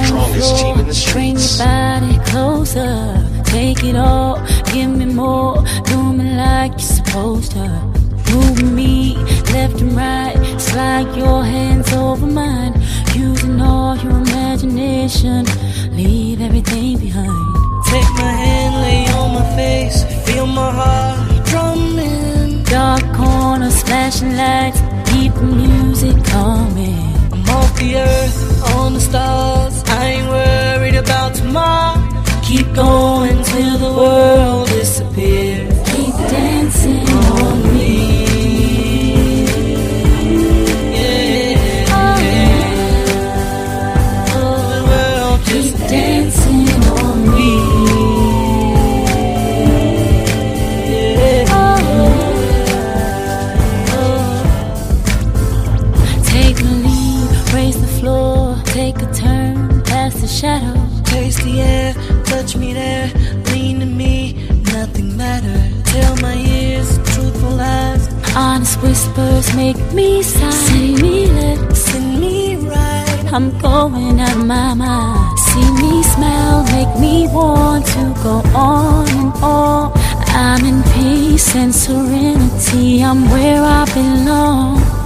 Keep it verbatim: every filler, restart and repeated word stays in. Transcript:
strongest team in the Bring streets. your body closer, take it all, give me more. Do me like you're supposed to. Move me left and right, slide your hands over mine. Using all your imagination, leave everything behind. Take my hand, lay on my face, feel my heart drumming. Dark corners, flashing lights, keep the music coming. I'm off the earth, on the stars, I ain't worried about tomorrow. Keep going till the world disappears. Keep dancing on me. Yeah, Oh, yeah. Oh, the world keep just dancing on me. yeah. Oh, take the lead, raise the floor, take a turn past the shadow. Taste the air, touch me there, lean to me, nothing matters. Tell my ears truthful lies, Honest whispers make me sigh. See me left, send me right. I'm going out of my mind. See me smile, make me want to go on and on. I'm in peace and serenity, I'm where I belong.